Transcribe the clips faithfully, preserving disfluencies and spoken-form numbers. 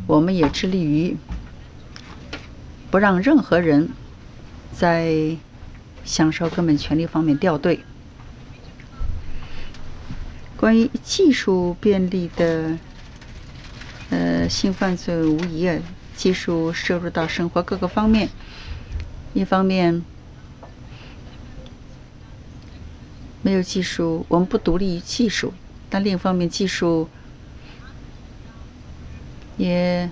我们也致力于不让任何人在享受根本权利方面掉队。关于技术便利的呃性犯罪，无疑啊，技术摄入到生活各个方面。一方面，没有技术，我们不独立于技术；但另一方面，技术也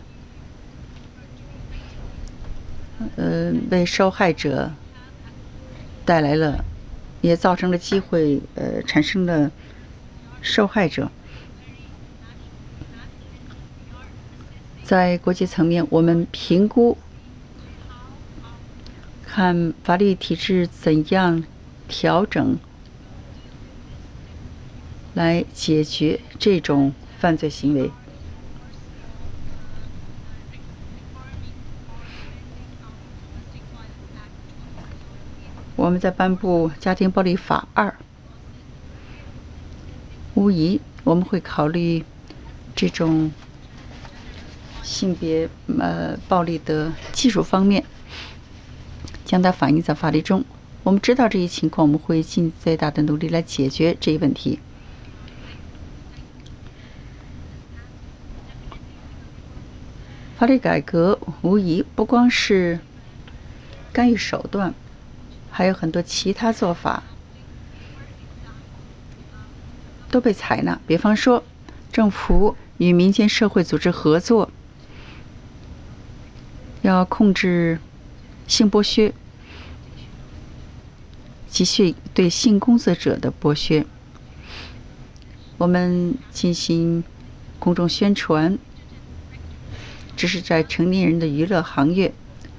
呃为受害者带来了，也造成了机会，呃，产生了受害者。在国际层面，我们评估看法律体制怎样调整，来解决这种犯罪行为。我们在颁布家庭暴力法二，无疑我们会考虑这种性别呃暴力的技术方面，将它反映在法律中。我们知道这一情况，我们会尽最大的努力来解决这一问题。法律改革无疑不光是干预手段，还有很多其他做法都被采纳。比方说，政府与民间社会组织合作，要控制性剥削及其对性工作者的剥削。我们进行公众宣传，这是在成年人的娱乐行业。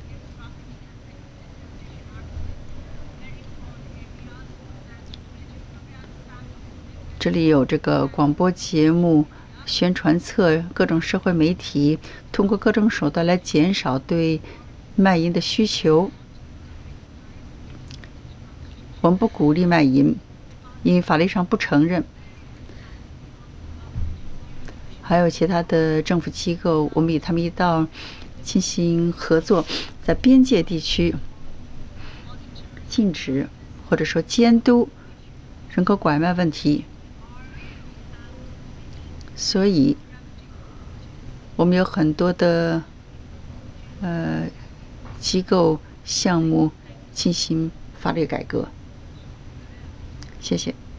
这里有这个广播节目、宣传册、各种社会媒体，通过各种手段来减少对卖淫的需求。我们不鼓励卖淫，因为法律上不承认。还有其他的政府机构，我们与他们一道进行合作，在边界地区禁止或者说监督人口拐卖问题。所以，我们有很多的呃机构项目进行法律改革。谢谢。